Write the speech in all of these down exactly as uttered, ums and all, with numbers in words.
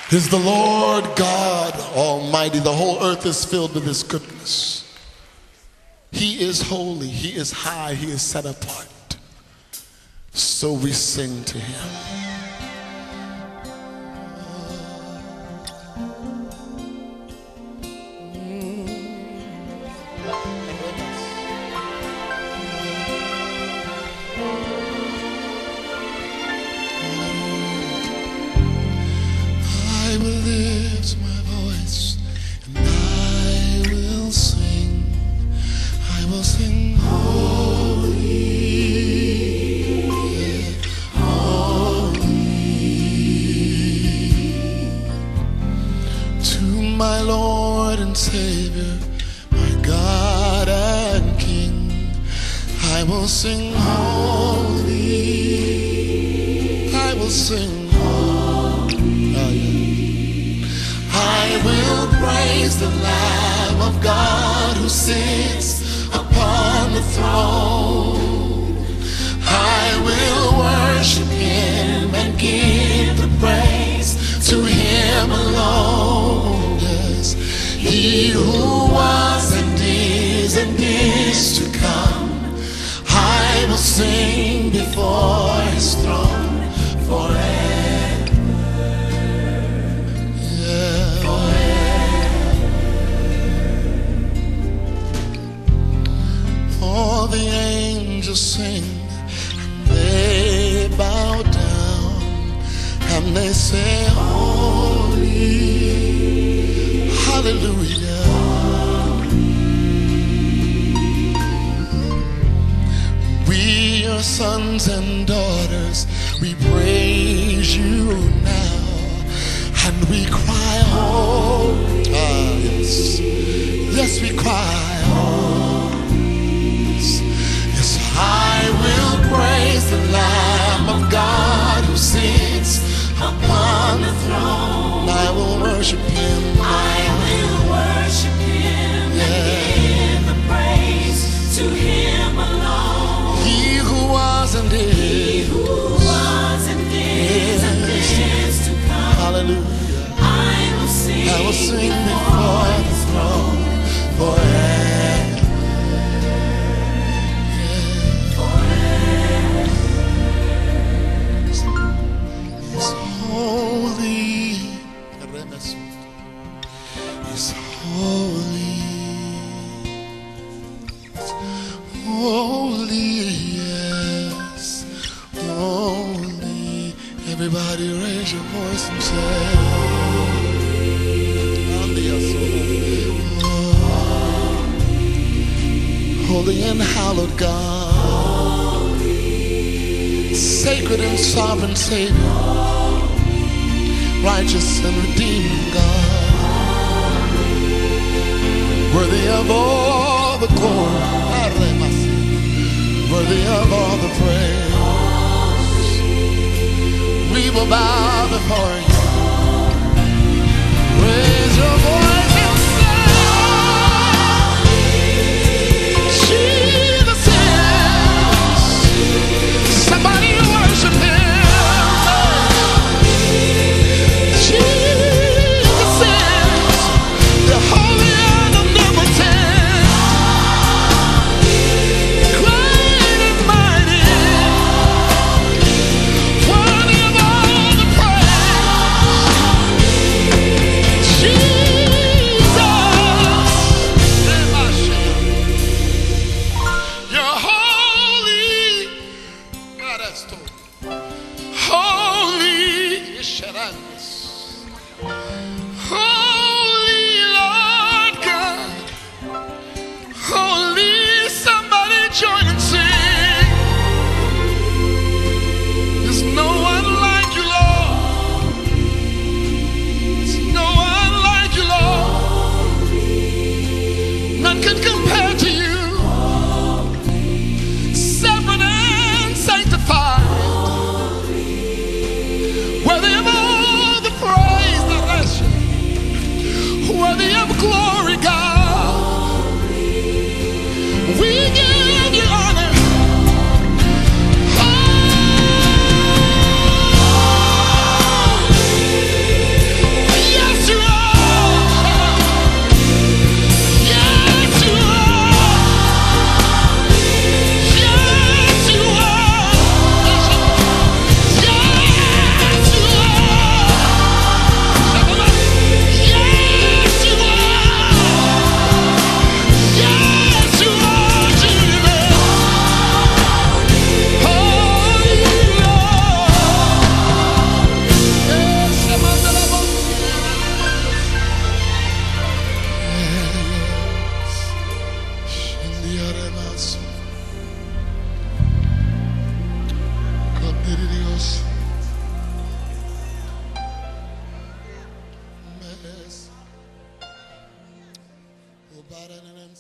is the Lord God Almighty. The whole earth is filled with his goodness. He is holy, he is high, he is set apart. So we sing to him. I will lift my voice and I will sing. I will sing holy, holy to my Lord and Savior, my God and King. I will sing holy, I will sing. I will praise the Lamb of God who sits upon the throne. I will worship him and give the praise to him alone. Yes, he who was and is and is to come. I will sing before his throne forever. All the angels sing, and they bow down, and they say, holy, hallelujah. We are sons and daughters, we praise you now, and we cry, holy. Ah, yes, yes, we cry, holy. I will praise the Lamb of God who sits upon the throne. I will worship him. I will worship him, yeah, and give the praise to him alone. He who was and is, he who was and is, and is to come. Hallelujah. I will sing, I will sing before the throne forever. Everybody raise your voice and say, holy, holy and hallowed God, holy, sacred and sovereign Savior, holy, righteous and redeeming God, holy, worthy of all the glory, worthy of all the praise. We will bow before you. Raise your voice and say, Jesus is. Somebody worship him. Jesus is the holy and omnipotent, great and mighty. Worthy of all the praise.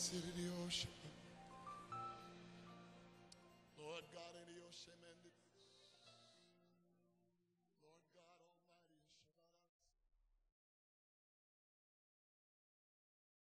city, the ocean.